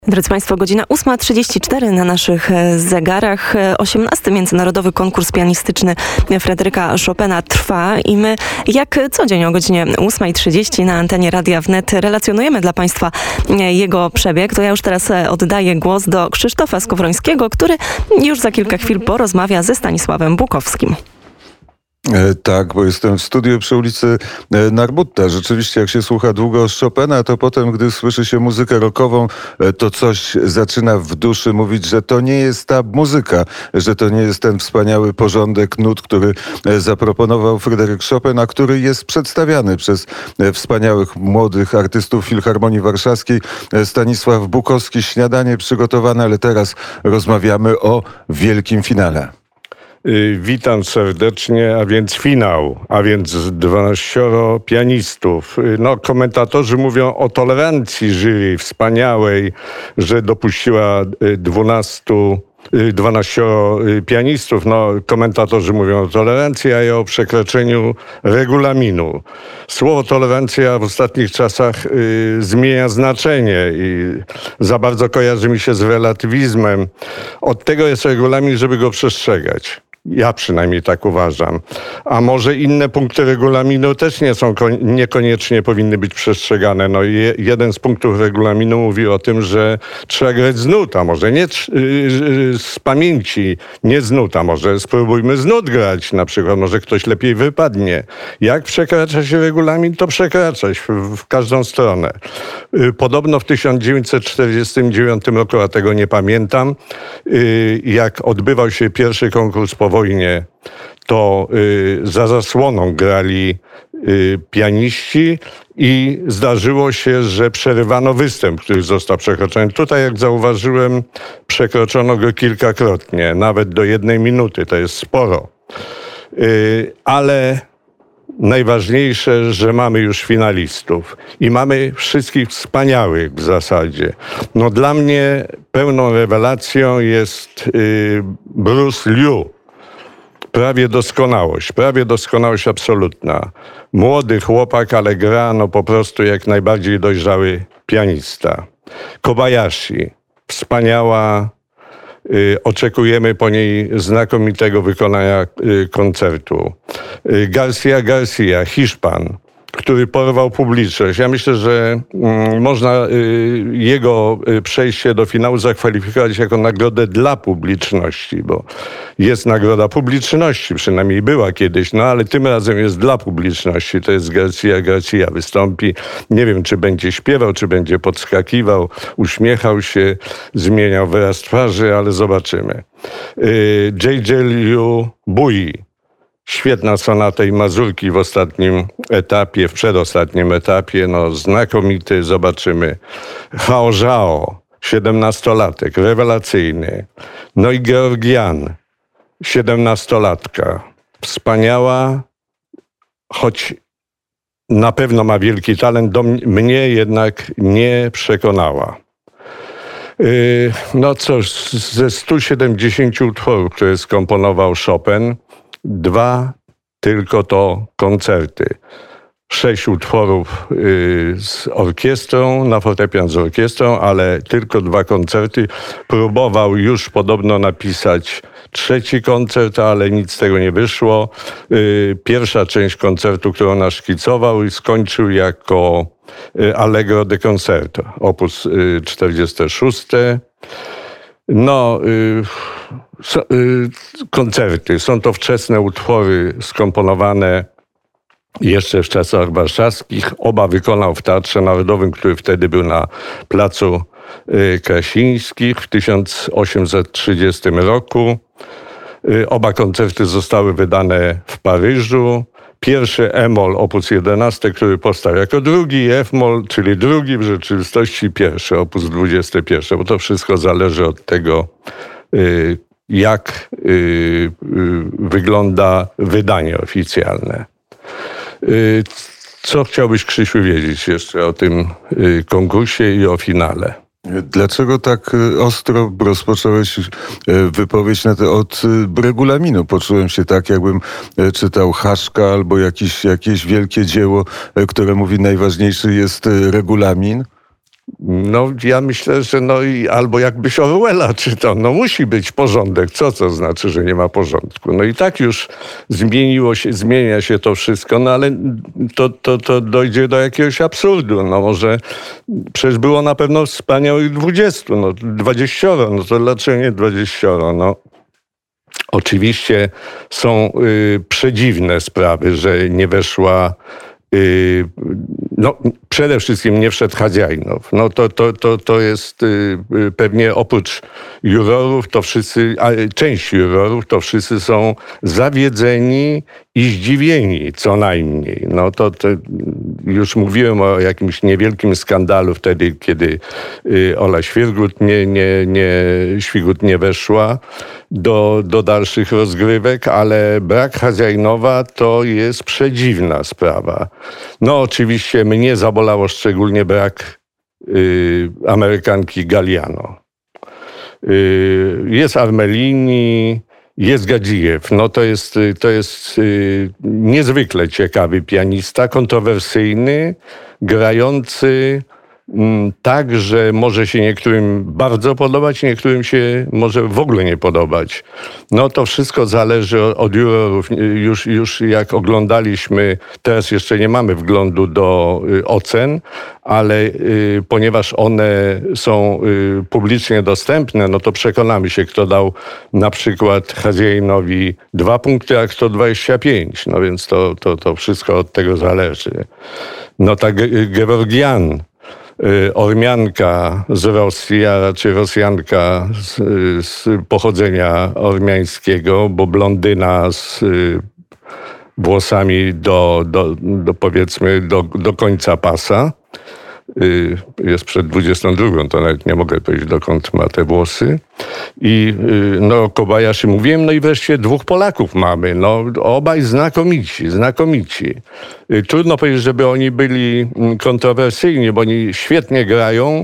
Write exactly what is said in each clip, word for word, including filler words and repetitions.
Drodzy Państwo, godzina ósma trzydzieści cztery na naszych zegarach. osiemnasty Międzynarodowy Konkurs Pianistyczny Fryderyka Chopina trwa i my jak co dzień o godzinie ósma trzydzieści na antenie Radia Wnet relacjonujemy dla Państwa jego przebieg. To ja już teraz oddaję głos do Krzysztofa Skowrońskiego, który już za kilka chwil porozmawia ze Stanisławem Bukowskim. E, tak, bo jestem w studiu przy ulicy e, Narbutta. Rzeczywiście, jak się słucha długo Chopina, to potem, gdy słyszy się muzykę rockową, e, to coś zaczyna w duszy mówić, że to nie jest ta muzyka, że to nie jest ten wspaniały porządek nut, który e, zaproponował Fryderyk Chopin, a który jest przedstawiany przez e, wspaniałych młodych artystów Filharmonii Warszawskiej. E, Stanisław Bukowski, śniadanie przygotowane, ale teraz rozmawiamy o wielkim finale. Witam serdecznie, a więc finał, a więc dwanaścioro pianistów. No, komentatorzy mówią o tolerancji jury wspaniałej, że dopuściła dwunastu, dwanaścioro pianistów. No, komentatorzy mówią o tolerancji, a ja o przekroczeniu regulaminu. Słowo tolerancja w ostatnich czasach y, zmienia znaczenie i za bardzo kojarzy mi się z relatywizmem. Od tego jest regulamin, żeby go przestrzegać. Ja przynajmniej tak uważam. A może inne punkty regulaminu też nie są, niekoniecznie powinny być przestrzegane. No je, jeden z punktów regulaminu mówi o tym, że trzeba grać z nut, a może nie z pamięci, nie z nut, a może spróbujmy z nut grać, na przykład może ktoś lepiej wypadnie. Jak przekracza się regulamin, to przekraczać w, w każdą stronę. Podobno w tysiąc dziewięćset czterdziestym dziewiątym roku, a tego nie pamiętam, jak odbywał się pierwszy konkurs po wojnie, to y, za zasłoną grali y, pianiści i zdarzyło się, że przerywano występ, który został przekroczony. Tutaj, jak zauważyłem, przekroczono go kilkakrotnie, nawet do jednej minuty, to jest sporo. Y, ale najważniejsze, że mamy już finalistów i mamy wszystkich wspaniałych w zasadzie. No dla mnie pełną rewelacją jest y, Bruce Liu. Prawie doskonałość, prawie doskonałość absolutna. Młody chłopak, ale gra no po prostu jak najbardziej dojrzały pianista. Kobayashi, wspaniała, y, oczekujemy po niej znakomitego wykonania y, koncertu. Y, Garcia Garcia, Hiszpan, który porwał publiczność. Ja myślę, że mm, można y, jego y, przejście do finału zakwalifikować jako nagrodę dla publiczności, bo jest nagroda publiczności, przynajmniej była kiedyś, no ale tym razem jest dla publiczności. To jest Garcia Garcia. Wystąpi, nie wiem, czy będzie śpiewał, czy będzie podskakiwał, uśmiechał się, zmieniał wyraz twarzy, ale zobaczymy. Y, J J Liu Bui. Świetna sonata i mazurki w ostatnim etapie, w przedostatnim etapie, no znakomity, zobaczymy. Hao Zhao, siedemnastolatek, rewelacyjny. No i Georgian, siedemnastolatka, wspaniała, choć na pewno ma wielki talent, do mnie jednak nie przekonała. Yy, no cóż, ze stu siedemdziesięciu utworów, które skomponował Chopin, dwa tylko to koncerty. Sześć utworów y, z orkiestrą, na fortepian z orkiestrą, ale tylko dwa koncerty. Próbował już podobno napisać trzeci koncert, ale nic z tego nie wyszło. Y, pierwsza część koncertu, którą naszkicował i skończył jako y, Allegro de Concerto, opus y, czterdziesty szósty. No, y, so, y, koncerty. Są to wczesne utwory skomponowane jeszcze w czasach warszawskich. Oba wykonał w Teatrze Narodowym, który wtedy był na Placu y, Krasińskich w tysiąc osiemset trzydziestym roku. Y, oba koncerty zostały wydane w Paryżu. Pierwszy E-moll, opus jedenasty, który powstał jako drugi, F-moll, czyli drugi, w rzeczywistości pierwszy, opus dwudziesty pierwszy, bo to wszystko zależy od tego, jak wygląda wydanie oficjalne. Co chciałbyś, Krzysiu, wiedzieć jeszcze o tym konkursie i o finale? Dlaczego tak ostro rozpocząłeś wypowiedź na te, od regulaminu? Poczułem się tak, jakbym czytał Haszka albo jakiś, jakieś wielkie dzieło, które mówi, najważniejszy jest regulamin. No ja myślę, że no i albo jakbyś Orwella czytał, no musi być porządek. Co to znaczy, że nie ma porządku? No i tak już zmieniło się, zmienia się to wszystko, no ale to, to, to dojdzie do jakiegoś absurdu. No może przecież było na pewno wspaniałych dwudziestu, no dwudziestoro, no to dlaczego nie dwudziestoro? No oczywiście są y, przedziwne sprawy, że nie weszła y, no przede wszystkim nie wszedł Hadziajnow. No to, to, to, to jest y, pewnie oprócz jurorów, to wszyscy, a część jurorów, to wszyscy są zawiedzeni i zdziwieni co najmniej. No to, to już mówiłem o jakimś niewielkim skandalu wtedy, kiedy y, Ola Świrgut nie, nie, nie, Świrgut nie weszła do, do dalszych rozgrywek, ale brak Hadziajnowa to jest przedziwna sprawa. No oczywiście mnie zabolało szczególnie brak y, Amerykanki Galliano. Y, jest Armelini, jest Gadzijew. No to jest, to jest y, niezwykle ciekawy pianista, kontrowersyjny, grający tak, że może się niektórym bardzo podobać, niektórym się może w ogóle nie podobać. No to wszystko zależy od jurorów. Już, już jak oglądaliśmy, teraz jeszcze nie mamy wglądu do ocen, ale y, ponieważ one są y, publicznie dostępne, no to przekonamy się, kto dał na przykład Hadziajnowi dwa punkty, a kto dwadzieścia pięć. No więc to, to, to wszystko od tego zależy. No tak Geworgian, Ormianka z Rosji, a raczej Rosjanka z, z pochodzenia ormiańskiego, bo blondyna z włosami do, do, do powiedzmy do, do końca pasa. Jest przed dwudziestą drugą, to nawet nie mogę powiedzieć, dokąd ma te włosy. I no Kobayashi mówiłem, no i wreszcie dwóch Polaków mamy. No obaj znakomici, znakomici. Trudno powiedzieć, żeby oni byli kontrowersyjni, bo oni świetnie grają.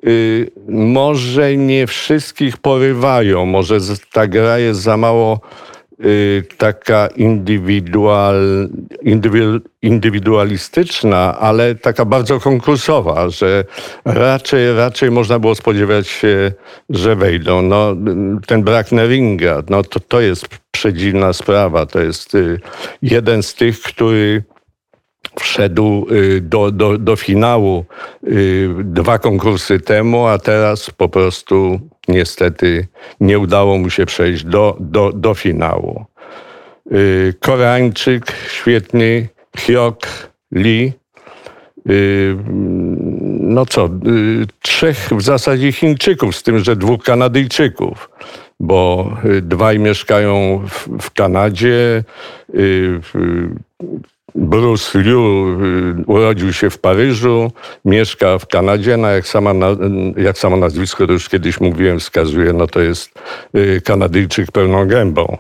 Może nie wszystkich porywają, może ta gra jest za mało taka indywidual, indywidu, indywidualistyczna, ale taka bardzo konkursowa, że raczej, raczej można było spodziewać się, że wejdą. No, ten brak Neringa, no to, to jest przedziwna sprawa. To jest jeden z tych, który wszedł do, do, do finału dwa konkursy temu, a teraz po prostu niestety nie udało mu się przejść do, do, do finału. Koreańczyk świetny, Hyok Lee. No co, trzech w zasadzie Chińczyków, z tym, że dwóch Kanadyjczyków, bo dwaj mieszkają w, w Kanadzie. Bruce Liu urodził się w Paryżu, mieszka w Kanadzie, no jak, sama, jak samo nazwisko, to już kiedyś mówiłem, wskazuje, no to jest Kanadyjczyk pełną gębą.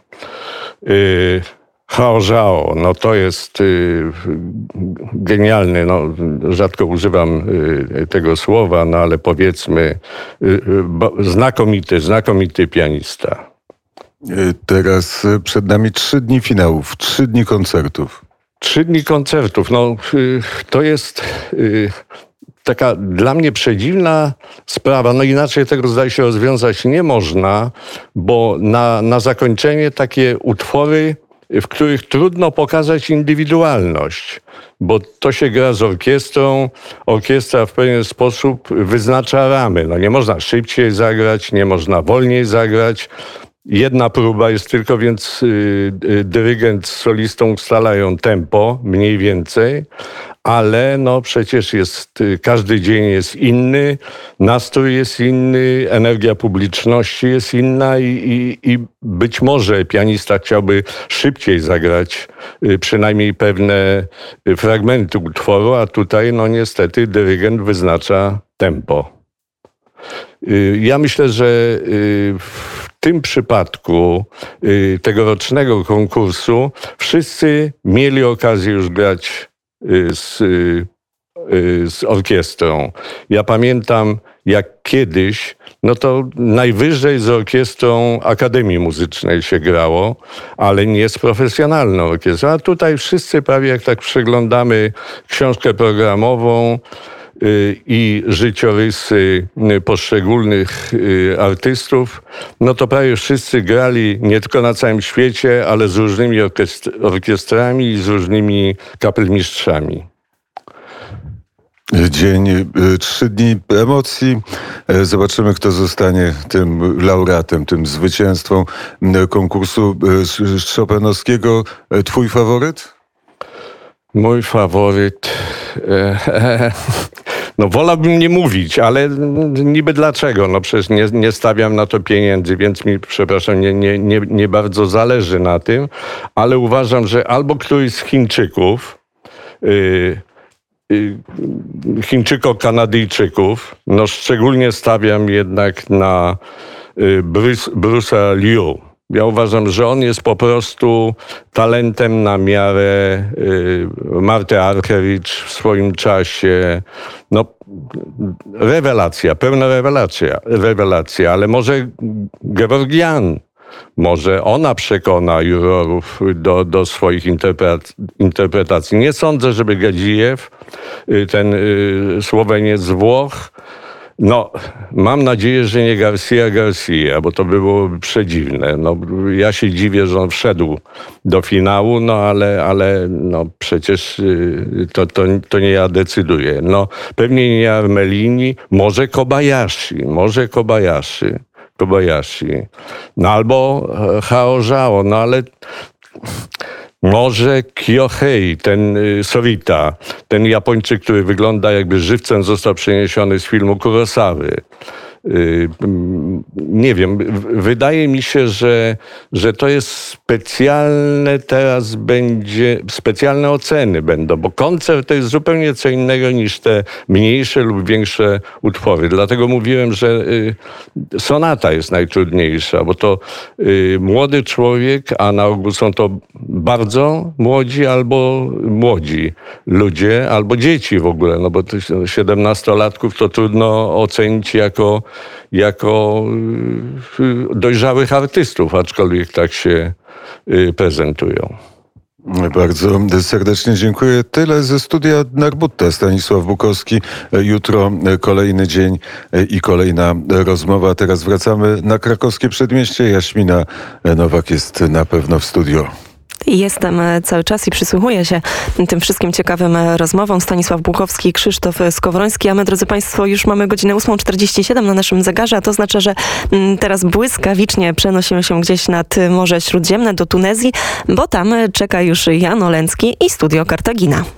Hao Zhao, no to jest genialny, no rzadko używam tego słowa, no ale powiedzmy znakomity, znakomity pianista. Teraz przed nami trzy dni finałów, trzy dni koncertów. Trzy dni koncertów, no to jest taka dla mnie przedziwna sprawa. No inaczej tego zdaje się rozwiązać nie można, bo na, na zakończenie takie utwory, w których trudno pokazać indywidualność, bo to się gra z orkiestrą. Orkiestra w pewien sposób wyznacza ramy. No nie można szybciej zagrać, nie można wolniej zagrać. Jedna próba jest tylko, więc yy, dyrygent z solistą ustalają tempo, mniej więcej, ale no przecież jest, yy, każdy dzień jest inny, nastrój jest inny, energia publiczności jest inna i, i, i być może pianista chciałby szybciej zagrać yy, przynajmniej pewne yy, fragmenty utworu, a tutaj no niestety dyrygent wyznacza tempo. Yy, ja myślę, że yy, w tym przypadku y, tegorocznego konkursu wszyscy mieli okazję już grać y, z, y, z orkiestrą. Ja pamiętam, jak kiedyś, no to najwyżej z orkiestrą Akademii Muzycznej się grało, ale nie z profesjonalną orkiestrą. A tutaj wszyscy prawie, jak tak przeglądamy książkę programową, i życiorysy poszczególnych artystów, no to prawie wszyscy grali nie tylko na całym świecie, ale z różnymi orkiestr- orkiestrami i z różnymi kapelmistrzami. Dzień, trzy dni emocji. Zobaczymy, kto zostanie tym laureatem, tym zwycięzcą konkursu chopinowskiego. Twój faworyt? Mój faworyt... No wolałbym nie mówić, ale niby dlaczego? No przecież nie, nie stawiam na to pieniędzy, więc mi, przepraszam, nie, nie, nie, nie bardzo zależy na tym, ale uważam, że albo któryś z Chińczyków, yy, yy, Chińczyko-Kanadyjczyków, no szczególnie stawiam jednak na yy, Bruce, Bruce'a Liu. Ja uważam, że on jest po prostu talentem na miarę y, Marty Argerich w swoim czasie. No, rewelacja, pełna rewelacja, rewelacja, ale może Georgian, może ona przekona jurorów do, do swoich interpret, interpretacji. Nie sądzę, żeby Gadzijew, ten y, Słoweniec z Włoch, no, mam nadzieję, że nie Garcia Garcia, bo to byłoby przedziwne. No, ja się dziwię, że on wszedł do finału, no ale, ale no, przecież to, to, to nie ja decyduję. No, pewnie nie Armelini, może Kobayashi, może Kobayashi, Kobayashi. No albo Hao Zhao, no ale... Może Kyohei, ten y, Sorita, ten Japończyk, który wygląda jakby żywcem został przeniesiony z filmu Kurosawy. Y, nie wiem, wydaje mi się, że, że to jest specjalne teraz będzie, specjalne oceny będą, bo koncert to jest zupełnie co innego niż te mniejsze lub większe utwory. Dlatego mówiłem, że y, sonata jest najtrudniejsza, bo to y, młody człowiek, a na ogół są to bardzo młodzi albo młodzi ludzie, albo dzieci w ogóle, no bo siedemnastolatków to trudno ocenić jako jako dojrzałych artystów, aczkolwiek tak się prezentują. Bardzo serdecznie dziękuję. Tyle ze studia Narbutta. Stanisław Bukowski. Jutro kolejny dzień i kolejna rozmowa. Teraz wracamy na krakowskie przedmieście. Jaśmina Nowak jest na pewno w studio. Jestem cały czas i przysłuchuję się tym wszystkim ciekawym rozmowom. Stanisław Bukowski, Krzysztof Skowroński, a my, drodzy Państwo, już mamy godzinę ósmą czterdzieści siedem na naszym zegarze, a to oznacza, że teraz błyskawicznie przenosimy się gdzieś nad Morze Śródziemne do Tunezji, bo tam czeka już Jan Olencki i Studio Kartagina.